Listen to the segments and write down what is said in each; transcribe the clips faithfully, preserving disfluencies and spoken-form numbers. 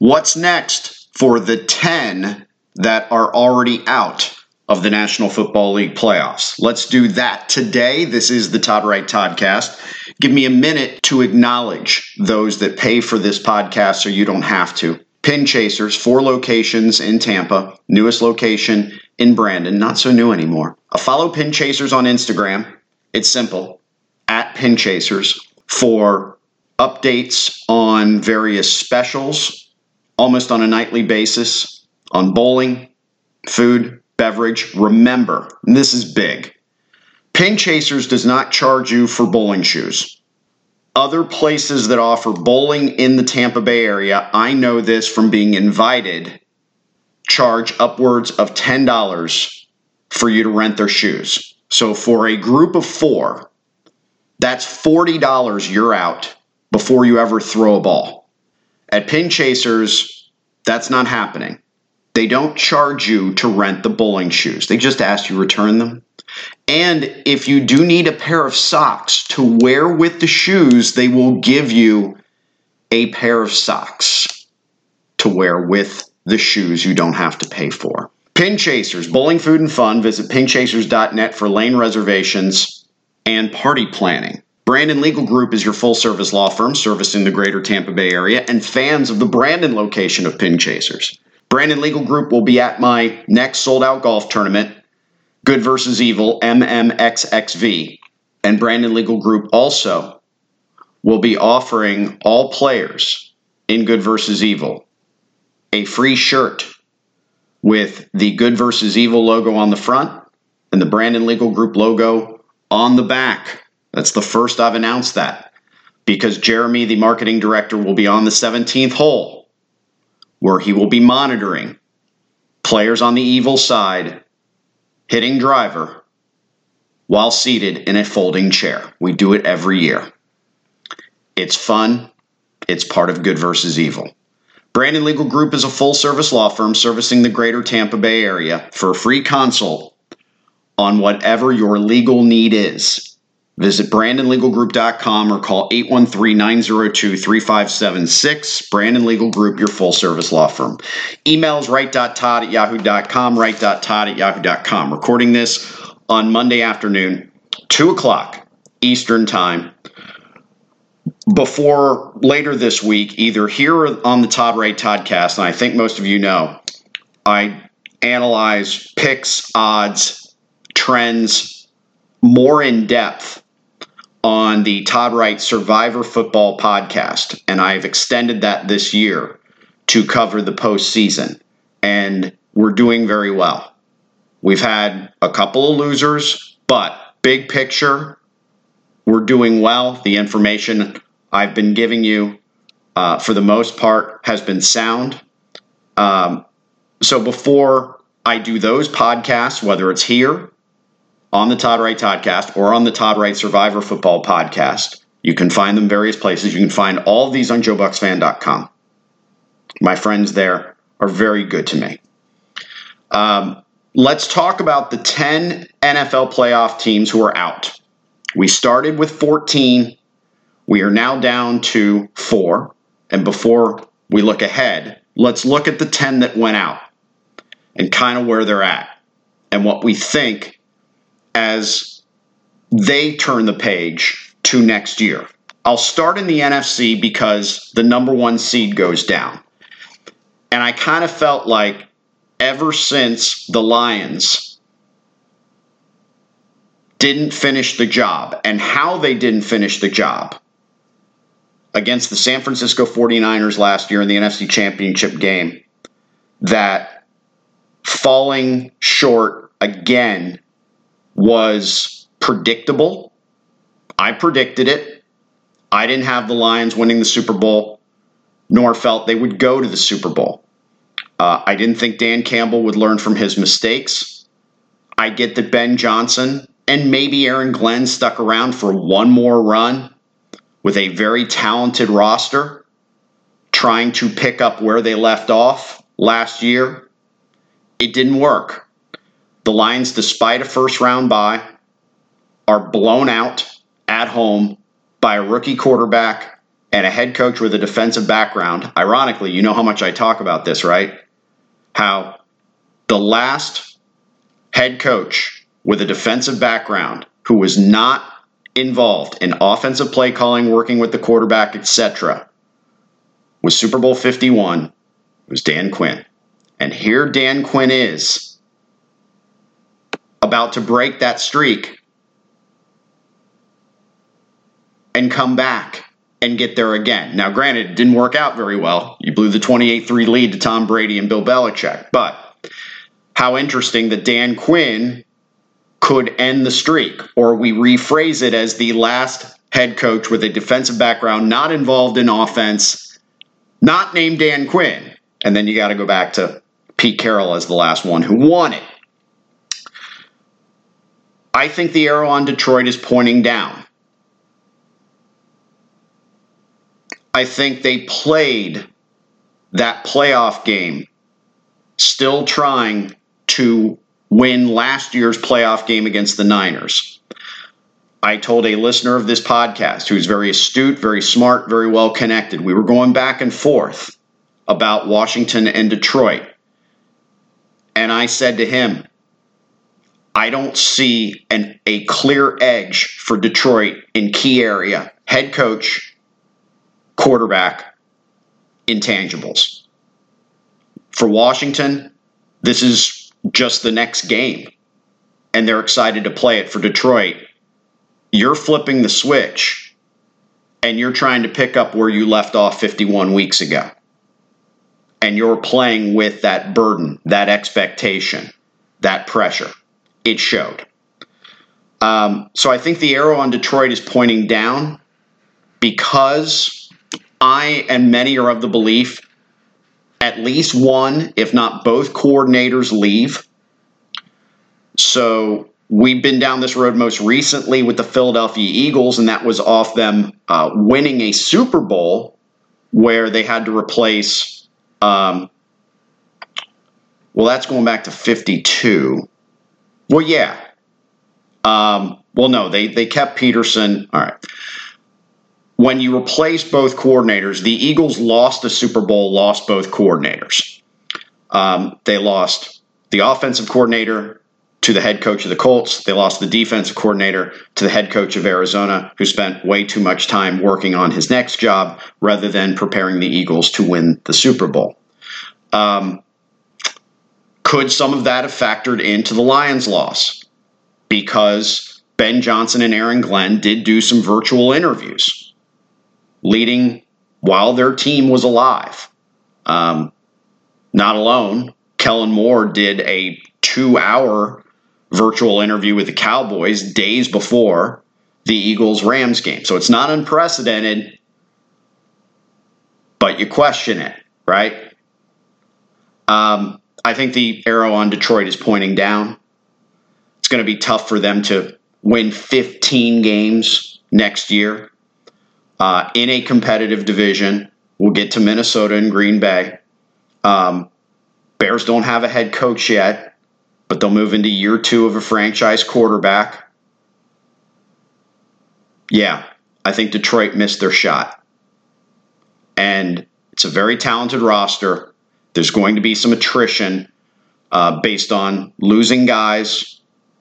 What's next for the ten that are already out of the National Football League playoffs? Let's do that today. This is the Todd Wright Toddcast. Give me a minute to acknowledge those that pay for this podcast so you don't have to. Pin Chasers, four locations in Tampa, newest location in Brandon, not so new anymore. Uh, follow Pin Chasers on Instagram. It's simple, at Pin Chasers, for updates on various specials, almost on a nightly basis, on bowling, food, beverage. Remember, and this is big, Pin Chasers does not charge you for bowling shoes. Other places that offer bowling in the Tampa Bay area, I know this from being invited, charge upwards of ten dollars for you to rent their shoes. So for a group of four, that's forty dollars you're out before you ever throw a ball. At Pin Chasers, that's not happening. They don't charge you to rent the bowling shoes. They just ask you return them. And if you do need a pair of socks to wear with the shoes, they will give you a pair of socks to wear with the shoes you don't have to pay for. Pin Chasers, bowling, food, and fun. Visit pin chasers dot net for lane reservations and party planning. Brandon Legal Group is your full-service law firm servicing the greater Tampa Bay area and fans of the Brandon location of Pin Chasers. Brandon Legal Group will be at my next sold-out golf tournament, Good versus Evil, M M X X V. And Brandon Legal Group also will be offering all players in Good versus Evil a free shirt with the Good versus Evil logo on the front and the Brandon Legal Group logo on the back. That's the first I've announced that, because Jeremy, the marketing director, will be on the seventeenth hole, where he will be monitoring players on the Evil side hitting driver while seated in a folding chair. We do it every year. It's fun. It's part of Good versus Evil. Brandon Legal Group is a full-service law firm servicing the greater Tampa Bay area. For a free consult on whatever your legal need is, visit brandon legal group dot com or call eight one three, nine zero two, three five seven six. Brandon Legal Group, your full-service law firm. Emails wright dot todd at yahoo dot com, wright dot todd at yahoo dot com. Recording this on Monday afternoon, two o'clock Eastern Time. Before later this week, either here or on the Todd Wright Toddcast, and I think most of you know, I analyze picks, odds, trends more in depth on the Todd Wright Survivor Football podcast, and I've extended that this year to cover the postseason, and we're doing very well. We've had a couple of losers, but big picture, we're doing well. The information I've been giving you, uh, for the most part, has been sound. Um, so before I do those podcasts, whether it's here on the Todd Wright Toddcast or on the Todd Wright Survivor Football podcast, you can find them various places. You can find all of these on joe bucks fan dot com. My friends there are very good to me. Um, let's talk about the ten N F L playoff teams who are out. We started with fourteen. We are now down to four. And before we look ahead, let's look at the ten that went out and kind of where they're at and what we think as they turn the page to next year. I'll start in the N F C because the number one seed goes down. And I kind of felt like ever since the Lions didn't finish the job and how they didn't finish the job against the San Francisco forty-niners last year in the N F C Championship game, that falling short again was predictable. I predicted it. I didn't have the Lions winning the Super Bowl, nor felt they would go to the Super Bowl. Uh, I didn't think Dan Campbell would learn from his mistakes. I get that Ben Johnson and maybe Aaron Glenn stuck around for one more run with a very talented roster, trying to pick up where they left off last year. It didn't work. The Lions, despite a first-round bye, are blown out at home by a rookie quarterback and a head coach with a defensive background. Ironically, you know how much I talk about this, right? How the last head coach with a defensive background who was not involved in offensive play calling, working with the quarterback, et cetera, was Super Bowl fifty-one. It was Dan Quinn. And here Dan Quinn is about to break that streak and come back and get there again. Now, granted, it didn't work out very well. You blew the twenty-eight three lead to Tom Brady and Bill Belichick. But how interesting that Dan Quinn could end the streak, or we rephrase it as the last head coach with a defensive background, not involved in offense, not named Dan Quinn. And then you got to go back to Pete Carroll as the last one who won it. I think the arrow on Detroit is pointing down. I think they played that playoff game still trying to win last year's playoff game against the Niners. I told a listener of this podcast who's very astute, very smart, very well connected. We were going back and forth about Washington and Detroit. And I said to him, I don't see an, a clear edge for Detroit in key area. Head coach, quarterback, intangibles. For Washington, this is just the next game, and they're excited to play it. For Detroit, you're flipping the switch, and you're trying to pick up where you left off fifty-one weeks ago. And you're playing with that burden, that expectation, that pressure. It showed. Um, so I think the arrow on Detroit is pointing down because I and many are of the belief at least one, if not both coordinators leave. So we've been down this road most recently with the Philadelphia Eagles, and that was off them uh, winning a Super Bowl where they had to replace, um, well, that's going back to fifty-two. Well, yeah. Um, well, no, they, they kept Peterson. All right. When you replace both coordinators, the Eagles lost the Super Bowl, lost both coordinators. Um, they lost the offensive coordinator to the head coach of the Colts. They lost the defensive coordinator to the head coach of Arizona, who spent way too much time working on his next job rather than preparing the Eagles to win the Super Bowl. Um, could some of that have factored into the Lions' loss? Because Ben Johnson and Aaron Glenn did do some virtual interviews leading while their team was alive. Um, not alone, Kellen Moore did a two-hour virtual interview with the Cowboys days before the Eagles-Rams game. So it's not unprecedented, but you question it, right? Um, I think the arrow on Detroit is pointing down. It's going to be tough for them to win fifteen games next year uh, in a competitive division. We'll get to Minnesota and Green Bay. Um, Bears don't have a head coach yet, but they'll move into year two of a franchise quarterback. Yeah, I think Detroit missed their shot. And it's a very talented roster. There's going to be some attrition uh, based on losing guys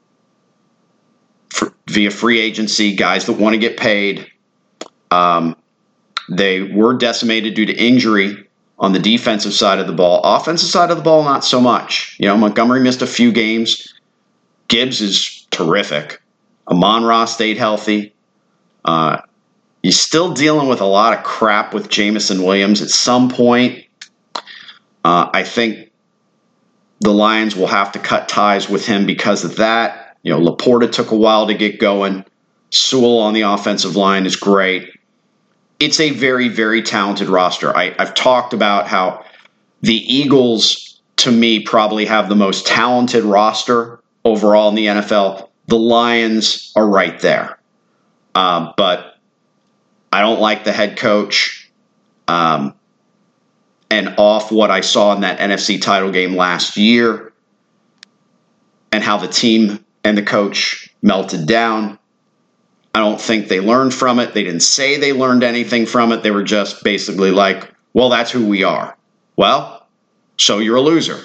for, via free agency, guys that want to get paid. Um, they were decimated due to injury on the defensive side of the ball. Offensive side of the ball, not so much. You know, Montgomery missed a few games. Gibbs is terrific. Amon-Ra stayed healthy. Uh, you're still dealing with a lot of crap with Jameson Williams. At some point, uh, I think the Lions will have to cut ties with him because of that. You know, Laporta took a while to get going. Sewell on the offensive line is great. It's a very, very talented roster. I, I've talked about how the Eagles, to me, probably have the most talented roster overall in the N F L. The Lions are right there. Uh, but I don't like the head coach. Um, and off what I saw in that N F C title game last year and how the team and the coach melted down, I don't think they learned from it. They didn't say they learned anything from it. They were just basically like, well, that's who we are. Well, so you're a loser.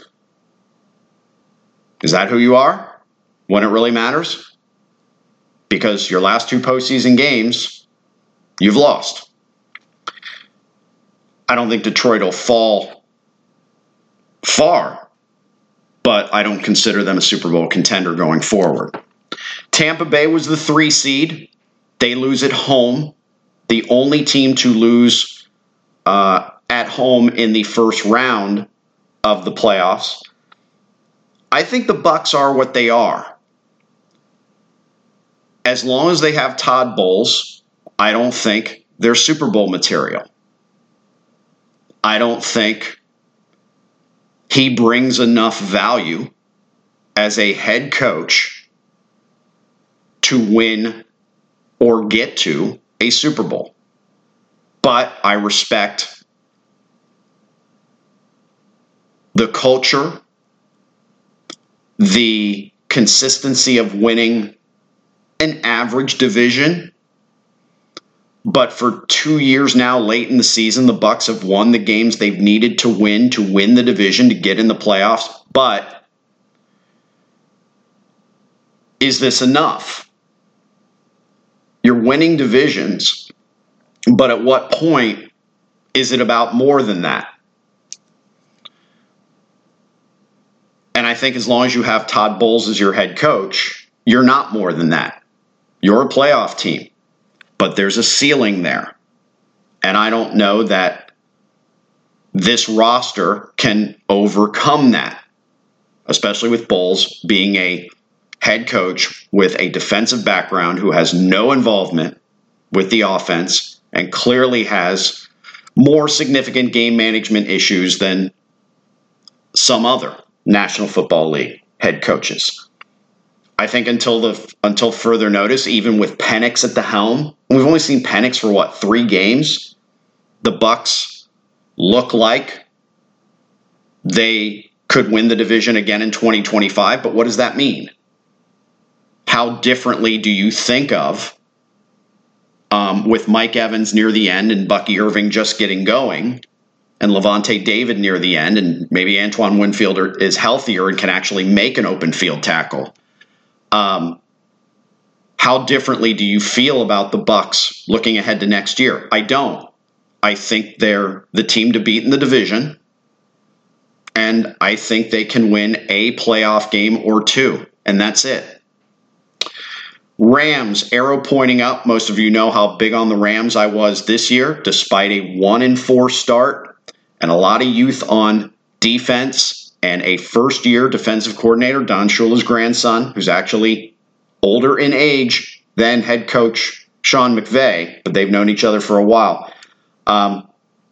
Is that who you are when it really matters? Because your last two postseason games, you've lost. I don't think Detroit will fall far, but I don't consider them a Super Bowl contender going forward. Tampa Bay was the three seed. They lose at home. The only team to lose uh, at home in the first round of the playoffs. I think the Bucs are what they are. As long as they have Todd Bowles, I don't think they're Super Bowl material. I don't think he brings enough value as a head coach to win or get to a Super Bowl. But I respect the culture, the consistency of winning an average division. But for two years now, late in the season, the Bucs have won the games they've needed to win to win the division, to get in the playoffs. But is this enough? You're winning divisions, but at what point is it about more than that? And I think as long as you have Todd Bowles as your head coach, you're not more than that. You're a playoff team, but there's a ceiling there. And I don't know that this roster can overcome that, especially with Bowles being a head coach with a defensive background who has no involvement with the offense and clearly has more significant game management issues than some other National Football League head coaches. I think until the until further notice, even with Penix at the helm, we've only seen Penix for what, three games? The Bucs look like they could win the division again in twenty twenty-five, but what does that mean? How differently do you think of, um, with Mike Evans near the end and Bucky Irving just getting going, and Levante David near the end, and maybe Antoine Winfield is healthier and can actually make an open field tackle? Um, how differently do you feel about the Bucs looking ahead to next year? I don't. I think they're the team to beat in the division, and I think they can win a playoff game or two, and that's it. Rams, arrow pointing up. Most of you know how big on the Rams I was this year, despite a one and four start and a lot of youth on defense and a first-year defensive coordinator, Don Shula's grandson, who's actually older in age than head coach Sean McVay, but they've known each other for a while. Um,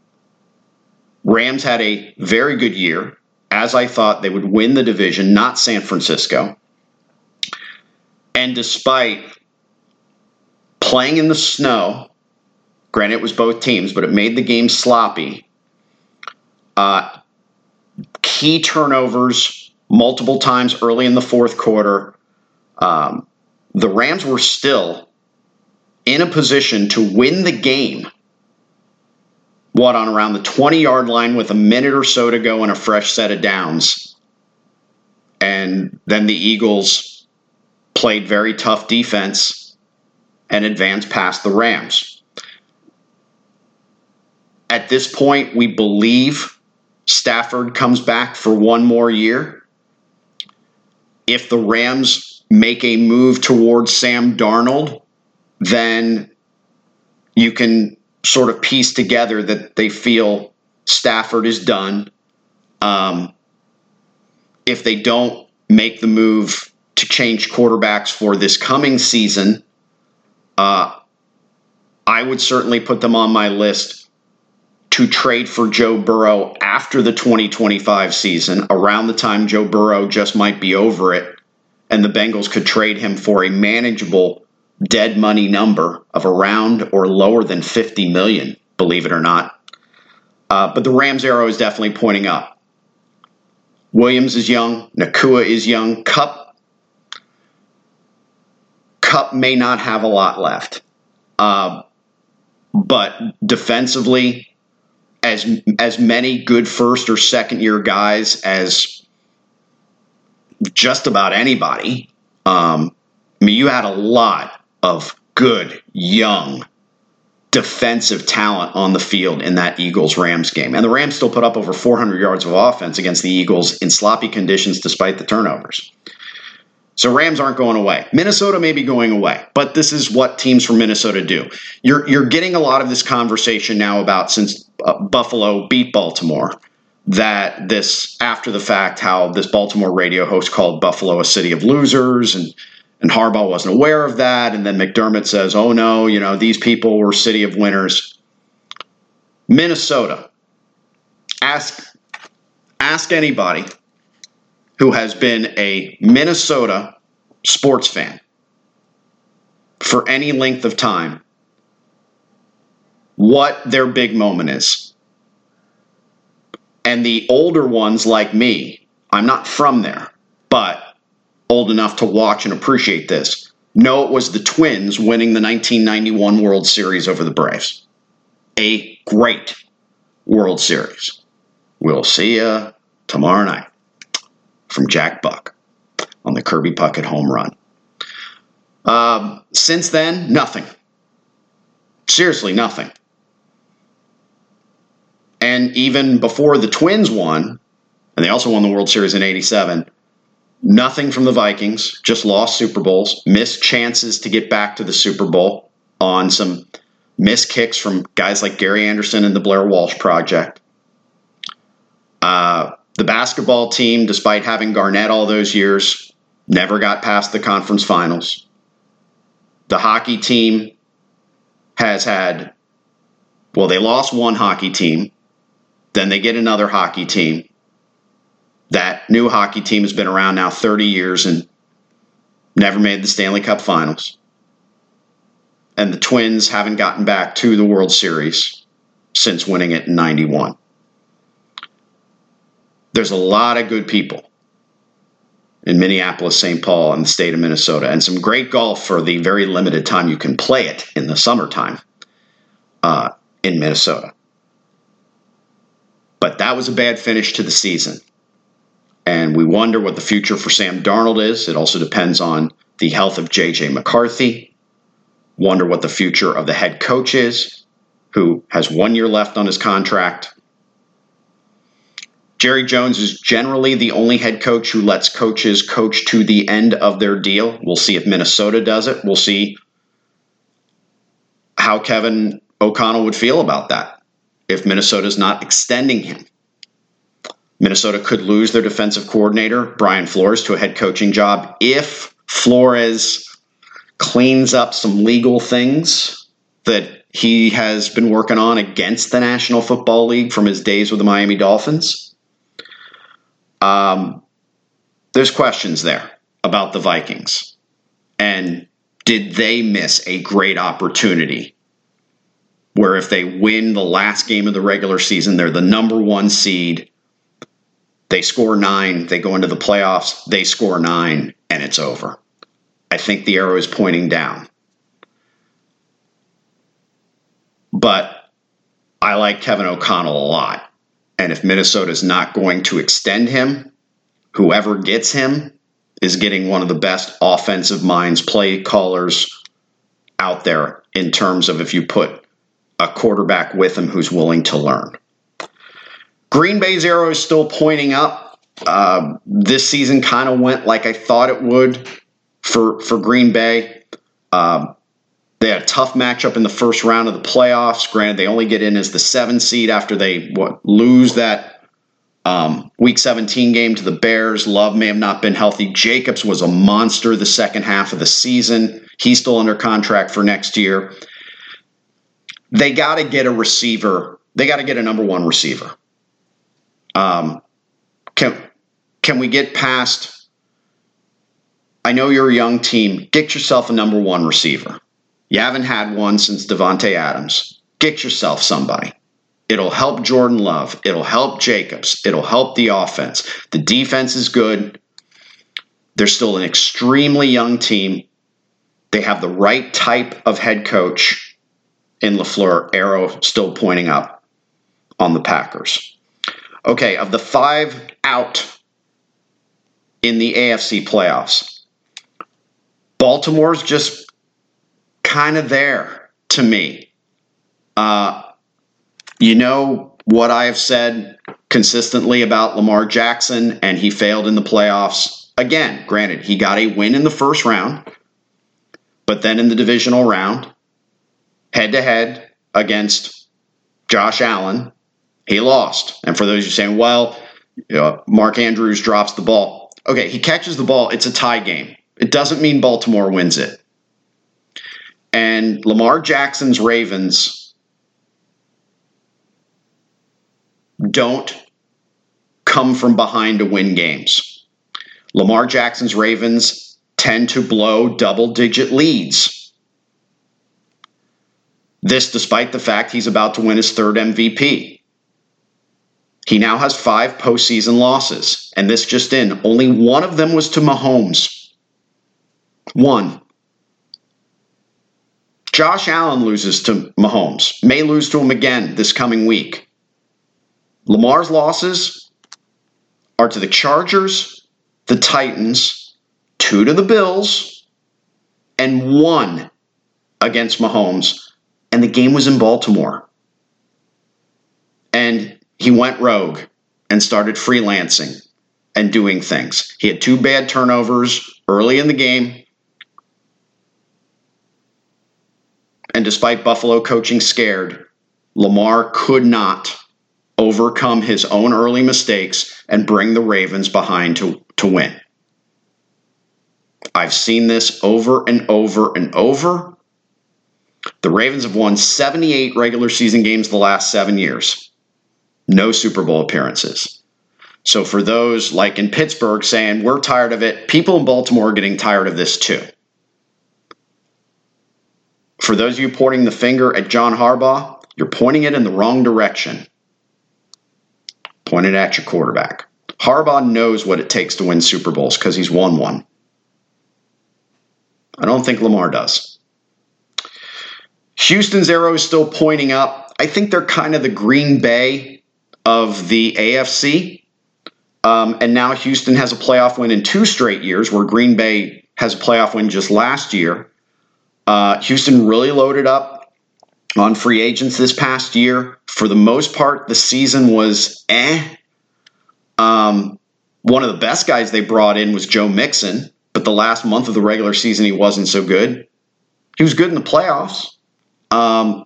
Rams had a very good year, as I thought they would win the division, not San Francisco. And despite playing in the snow, granted it was both teams, but it made the game sloppy, uh, key turnovers multiple times early in the fourth quarter, um, the Rams were still in a position to win the game, what, on around the twenty-yard line with a minute or so to go and a fresh set of downs. And then the Eagles played very tough defense and advanced past the Rams. At this point, we believe Stafford comes back for one more year. If the Rams make a move towards Sam Darnold, then you can sort of piece together that they feel Stafford is done. Um, if they don't make the move to change quarterbacks for this coming season, uh, I would certainly put them on my list to trade for Joe Burrow after the twenty twenty-five season, around the time Joe Burrow just might be over it, and the Bengals could trade him for a manageable dead money number of around or lower than fifty million dollars, believe it or not. Uh, but the Rams arrow is definitely pointing up. Williams is young. Nakua is young. Kupp Kupp may not have a lot left. Uh, but defensively, as as many good first or second year guys as just about anybody. Um, I mean, you had a lot of good, young, defensive talent on the field in that Eagles-Rams game. And the Rams still put up over four hundred yards of offense against the Eagles in sloppy conditions despite the turnovers. So Rams aren't going away. Minnesota may be going away, but this is what teams from Minnesota do. You're you're getting a lot of this conversation now about, since uh, Buffalo beat Baltimore, that this, after the fact, how this Baltimore radio host called Buffalo a city of losers, and and Harbaugh wasn't aware of that. And then McDermott says, oh no, you know, these people were a city of winners. Minnesota. Ask, ask anybody who has been a Minnesota sports fan for any length of time what their big moment is. And the older ones like me, I'm not from there, but old enough to watch and appreciate this, know it was the Twins winning the nineteen ninety-one World Series over the Braves. A great World Series. We'll see you tomorrow night from Jack Buck on the Kirby Puckett home run. Um, since then, nothing. Seriously, nothing. And even before the Twins won, and they also won the World Series in eighty-seven, nothing from the Vikings, just lost Super Bowls, missed chances to get back to the Super Bowl on some missed kicks from guys like Gary Anderson and the Blair Walsh Project. Uh, the basketball team, despite having Garnett all those years, never got past the conference finals. The hockey team has had, well, they lost one hockey team. Then they get another hockey team. That new hockey team has been around now thirty years and never made the Stanley Cup Finals. And the Twins haven't gotten back to the World Series since winning it in ninety-one. There's a lot of good people in Minneapolis, Saint Paul, and the state of Minnesota, and some great golf for the very limited time you can play it in the summertime uh, in Minnesota. But that was a bad finish to the season. And we wonder what the future for Sam Darnold is. It also depends on the health of J J McCarthy. Wonder what the future of the head coach is, who has one year left on his contract. Jerry Jones is generally the only head coach who lets coaches coach to the end of their deal. We'll see if Minnesota does it. We'll see how Kevin O'Connell would feel about that if Minnesota's not extending him. Minnesota could lose their defensive coordinator, Brian Flores, to a head coaching job if Flores cleans up some legal things that he has been working on against the National Football League from his days with the Miami Dolphins. Um, there's questions there about the Vikings. And did they miss a great opportunity where if they win the last game of the regular season, they're the number one seed, they score nine, they go into the playoffs, they score nine, and it's over. I think the arrow is pointing down. But I like Kevin O'Connell a lot. And if Minnesota's not going to extend him, whoever gets him is getting one of the best offensive minds, play callers out there in terms of if you put a quarterback with him who's willing to learn. Green Bay's arrow is still pointing up. Uh, this season kind of went like I thought it would for, for Green Bay. Uh, they had a tough matchup in the first round of the playoffs. Granted, they only get in as the seven seed after they what, lose that um, Week seventeen game to the Bears. Love may have not been healthy. Jacobs was a monster the second half of the season. He's still under contract for next year. They got to get a receiver. They got to get a number one receiver. Um, can can we get past, I know you're a young team, get yourself a number one receiver. You haven't had one since Devontae Adams. Get yourself somebody. It'll help Jordan Love. It'll help Jacobs. It'll help the offense. The defense is good. They're still an extremely young team. They have the right type of head coach in LaFleur. Arrow still pointing up on the Packers. Okay, of the five out in the A F C playoffs, Baltimore's just kind of there to me. Uh, you know what I have said consistently about Lamar Jackson, and he failed in the playoffs. Again, granted, he got a win in the first round, but then in the divisional round, head-to-head against Josh Allen, he lost. And for those who are saying, well, you know, Mark Andrews drops the ball. Okay, he catches the ball. It's a tie game. It doesn't mean Baltimore wins it. And Lamar Jackson's Ravens don't come from behind to win games. Lamar Jackson's Ravens tend to blow double-digit leads. This despite the fact he's about to win his third M V P. He now has five postseason losses, and this just in, only one of them was to Mahomes. One. Josh Allen loses to Mahomes, may lose to him again this coming week. Lamar's losses are to the Chargers, the Titans, two to the Bills, and one against Mahomes, and the game was in Baltimore. And he went rogue and started freelancing and doing things. He had two bad turnovers early in the game. And despite Buffalo coaching scared, Lamar could not overcome his own early mistakes and bring the Ravens behind to, to win. I've seen this over and over and over. The Ravens have won seventy-eight regular season games the last seven years. No Super Bowl appearances. So for those like in Pittsburgh saying, we're tired of it, people in Baltimore are getting tired of this too. For those of you pointing the finger at John Harbaugh, you're pointing it in the wrong direction. Point it at your quarterback. Harbaugh knows what it takes to win Super Bowls because he's won one. I don't think Lamar does. Houston's arrow is still pointing up. I think they're kind of the Green Bay of the A F C. Um, and now Houston has a playoff win in two straight years, where Green Bay has a playoff win just last year. Uh, Houston really loaded up on free agents this past year. For the most part, the season was eh. Um, one of the best guys they brought in was Joe Mixon, but the last month of the regular season, he wasn't so good. He was good in the playoffs. Um,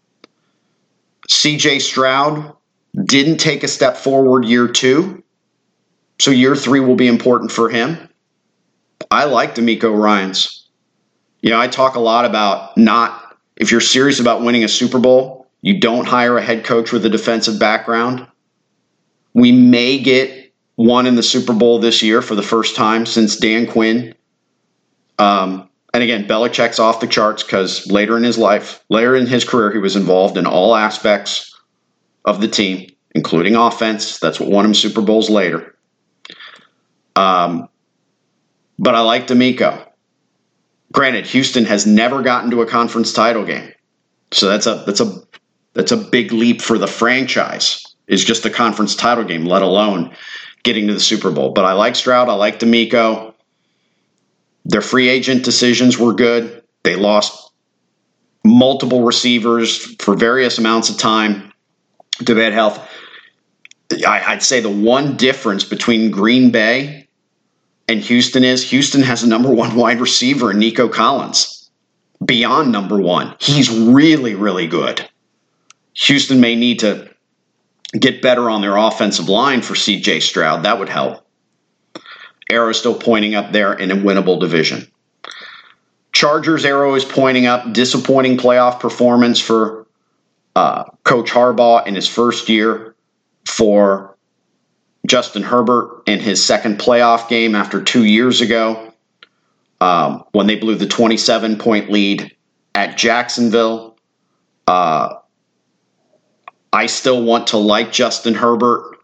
C J Stroud didn't take a step forward year two, so year three will be important for him. I like DeMeco Ryans. You know, I talk a lot about not, if you're serious about winning a Super Bowl, you don't hire a head coach with a defensive background. We may get one in the Super Bowl this year for the first time since Dan Quinn. Um, and again, Belichick's off the charts because later in his life, later in his career, he was involved in all aspects of the team, including offense. That's what won him Super Bowls later. Um, but I like DeMeco. Granted, Houston has never gotten to a conference title game. So that's a that's a that's a big leap for the franchise. Is just the conference title game, let alone getting to the Super Bowl. But I like Stroud, I like DeMeco. Their free agent decisions were good. They lost multiple receivers for various amounts of time to bad health. I'd say the one difference between Green Bay and Houston is Houston has a number one wide receiver in Nico Collins. Beyond number one. He's really, really good. Houston may need to get better on their offensive line for C J Stroud. That would help. Arrow still pointing up there in a winnable division. Chargers arrow is pointing up. Disappointing playoff performance for uh, Coach Harbaugh in his first year. For Justin Herbert in his second playoff game after two years ago, um, when they blew the twenty-seven point lead at Jacksonville. Uh, I still want to like Justin Herbert.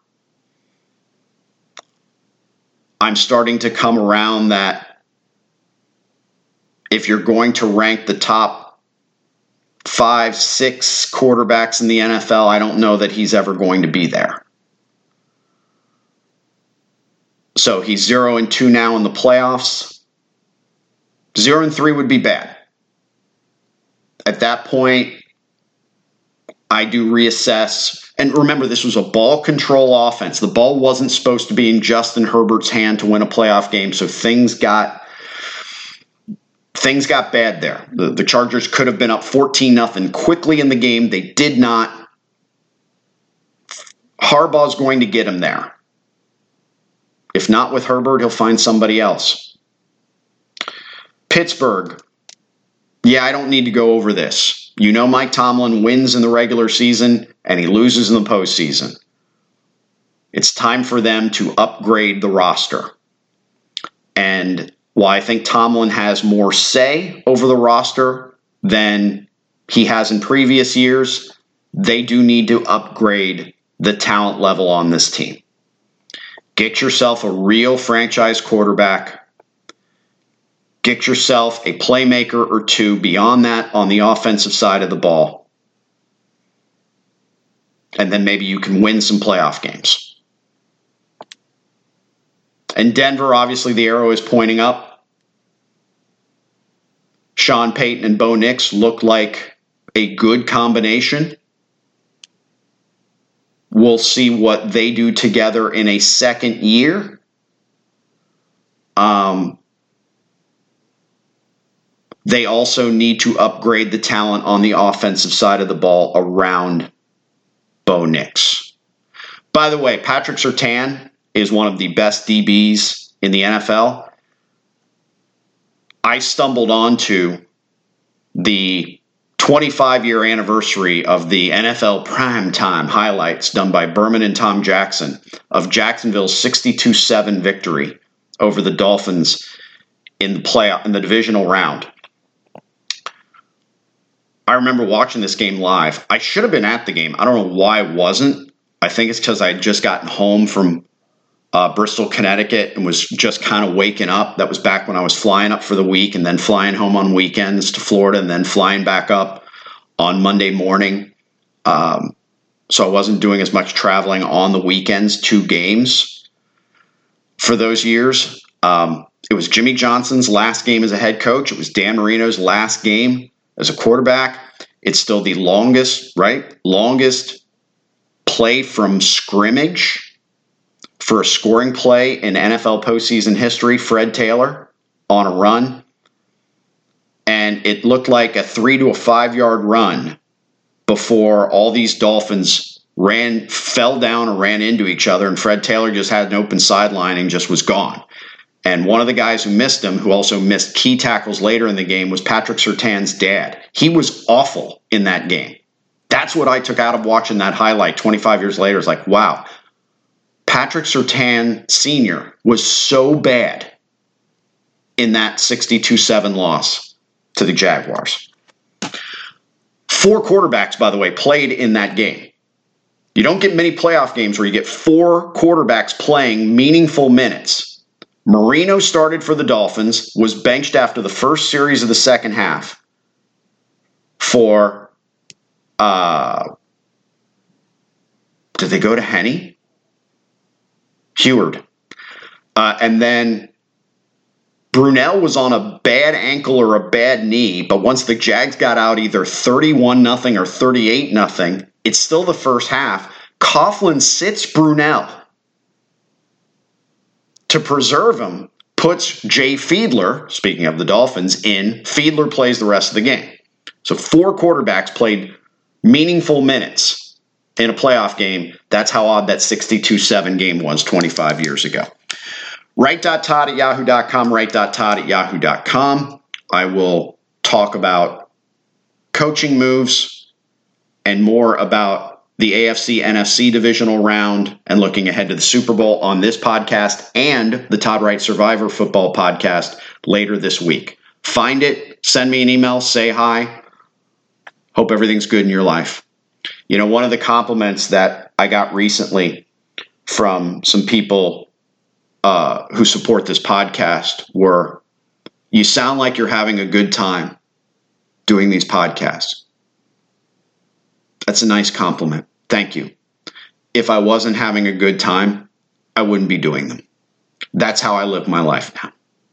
I'm starting to come around that if you're going to rank the top five, six quarterbacks in the N F L, I don't know that he's ever going to be there. So he's zero and two now in the playoffs. Zero and three would be bad. At that point, I do reassess. And remember, this was a ball control offense. The ball wasn't supposed to be in Justin Herbert's hand to win a playoff game, so things got things got bad there. The, the Chargers could have been up fourteen nothing quickly in the game. They did not. Harbaugh's going to get him there. If not with Herbert, he'll find somebody else. Pittsburgh. Yeah, I don't need to go over this. You know Mike Tomlin wins in the regular season and he loses in the postseason. It's time for them to upgrade the roster. And while I think Tomlin has more say over the roster than he has in previous years, they do need to upgrade the talent level on this team. Get yourself a real franchise quarterback. Get yourself a playmaker or two beyond that on the offensive side of the ball. And then maybe you can win some playoff games. And Denver, obviously the arrow is pointing up. Sean Payton and Bo Nix look like a good combination. We'll see what they do together in a second year. Um, they also need to upgrade the talent on the offensive side of the ball around Bo Nix. By the way, Patrick Surtain is one of the best D Bs in the N F L. I stumbled onto the twenty-five-year anniversary of the N F L primetime highlights done by Berman and Tom Jackson of Jacksonville's sixty-two seven victory over the Dolphins in the playoff in the divisional round. I remember watching this game live. I should have been at the game. I don't know why I wasn't. I think it's because I had just gotten home from uh, Bristol, Connecticut, and was just kind of waking up. That was back when I was flying up for the week and then flying home on weekends to Florida and then flying back up on Monday morning. Um, so I wasn't doing as much traveling on the weekends to games for those years. Um, it was Jimmy Johnson's last game as a head coach. It was Dan Marino's last game as a quarterback. It's still the longest, right? Longest play from scrimmage for a scoring play in N F L postseason history, Fred Taylor on a run. And it looked like a three to a five yard run before all these Dolphins ran, fell down or ran into each other. And Fred Taylor just had an open sideline and just was gone. And one of the guys who missed him, who also missed key tackles later in the game, was Patrick Surtain's dad. He was awful in that game. That's what I took out of watching that highlight twenty-five years later. It's like, wow. Patrick Surtain Senior was so bad in that sixty-two seven loss to the Jaguars. Four quarterbacks, by the way, played in that game. You don't get many playoff games where you get four quarterbacks playing meaningful minutes. Marino started for the Dolphins, was benched after the first series of the second half for, uh, did they go to Henne? Heward. Uh, and then Brunell was on a bad ankle or a bad knee, but once the Jags got out either thirty-one nothing or thirty-eight nothing, it's still the first half. Coughlin sits Brunell to preserve him, puts Jay Fiedler, speaking of the Dolphins, in. Fiedler plays the rest of the game. So four quarterbacks played meaningful minutes in a playoff game. That's how odd that sixty-two seven game was twenty-five years ago. Write.todd at yahoo dot com, write.todd at yahoo dot com. I will talk about coaching moves and more about the A F C N F C divisional round and looking ahead to the Super Bowl on this podcast and the Todd Wright Survivor Football podcast later this week. Find it, send me an email, say hi. Hope everything's good in your life. You know, one of the compliments that I got recently from some people uh, who support this podcast were You sound like you're having a good time doing these podcasts. That's a nice compliment. Thank you. If I wasn't having a good time, I wouldn't be doing them. That's how I live my life now.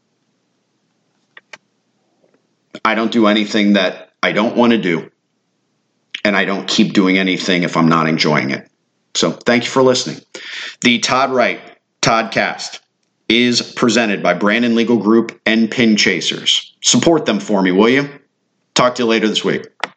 I don't do anything that I don't want to do, and I don't keep doing anything if I'm not enjoying it. So thank you for listening. The Todd Wright Toddcast is presented by Brandon Legal Group and Pin Chasers. Support them for me, will you? Talk to you later this week.